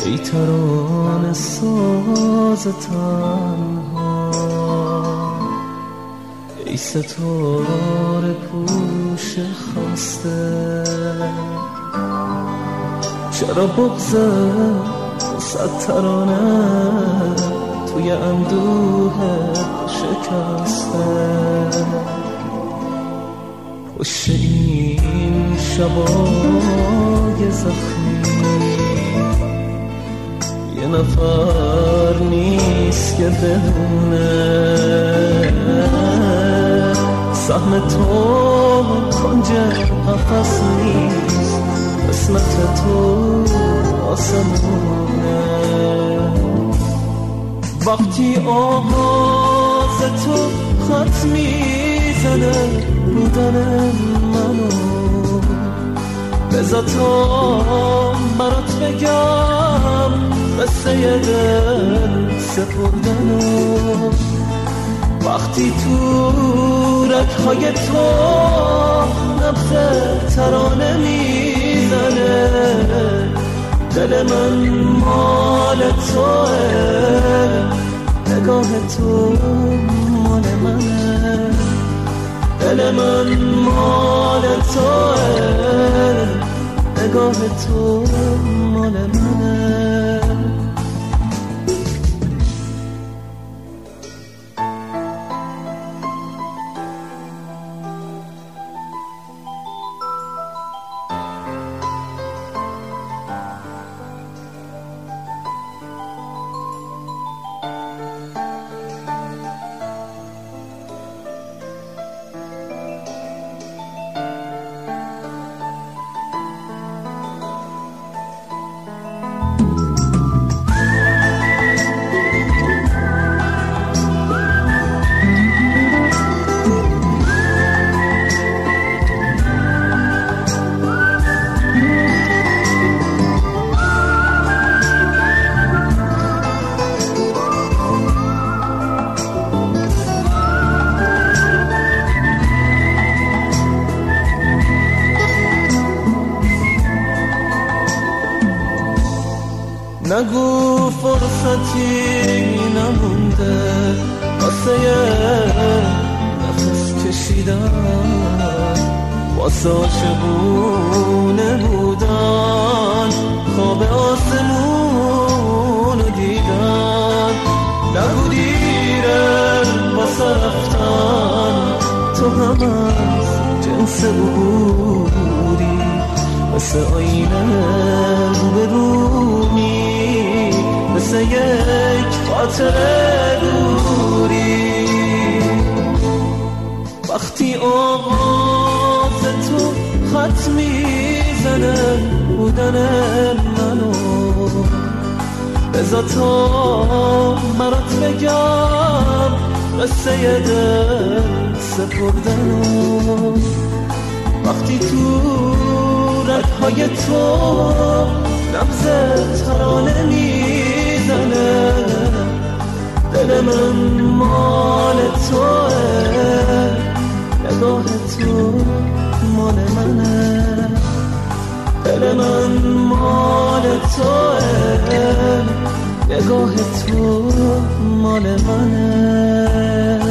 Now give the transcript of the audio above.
ای ترانه ساز تنها، ای ستاره پوش خسته، چرا بغضه صد ترانه توی اندوه شکسته، پشت این شبای زخمی یه نفر نیست که بدونه سهم تو کنج قفس نیست، قسمت تو آسمونه. وقتی آغاز تو خط میزنه بودن منو، بذار تا برات بگم قصه دل سپردنو. وقتی تو رگ‌های تو نبض ترانه میزنه، دل من مال توه، نگاه تو مال منه، دل من مال توه، نگاه تو مال منه. نگو فرصتی نمونده واسه نفس کشیدن، واسه عاشقونه بودن، خواب آسمون رو دیدن. نگو دیره واسه رفتن، تو هم از جنس بودی، مثل آینه رو به رومی، مثل یک خاطره دوری. وقتی آغاز تو خط میزنه بودن منو، بذار تا برات بگم قصه دل سپردنو. وقتی تو رگ‌های تو نبض ترانه میزنه، دل من مال توه، نگاه تو مال منه، دل من مال توه، نگاه تو مال منه.